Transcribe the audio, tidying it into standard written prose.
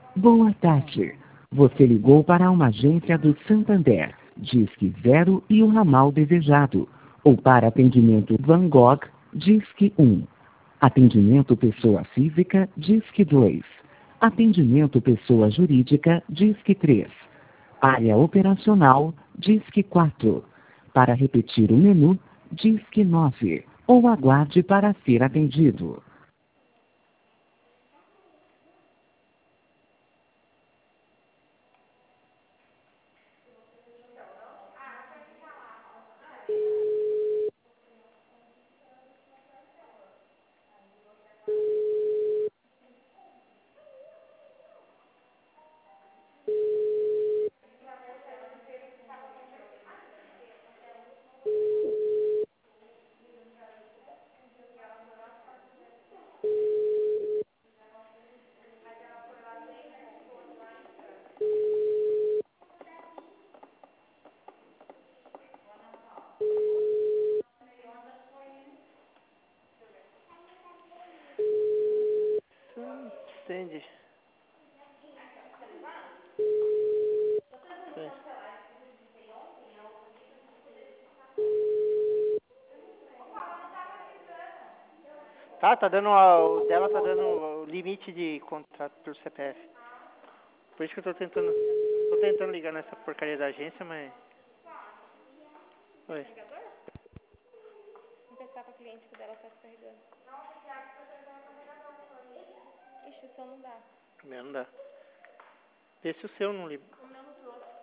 Boa tarde. Você ligou para uma agência do Santander. Disque 0 e o ramal desejado. Ou para atendimento Van Gogh, Disque 1. Atendimento pessoa física, Disque 2. Atendimento pessoa jurídica, Disque 3. Área operacional, Disque 4. Para repetir o menu, Disque 9. Ou aguarde para ser atendido. Entende? Foi. Tá dando o dela tá dando o limite de contrato pelo CPF. Por isso que eu tô tentando ligar nessa porcaria da agência, mas oi. Vou testar com a cliente que o dela tá descarregando. Ixi, o seu não dá. O meu não dá. Vê se o seu não liga. O meu não trouxe.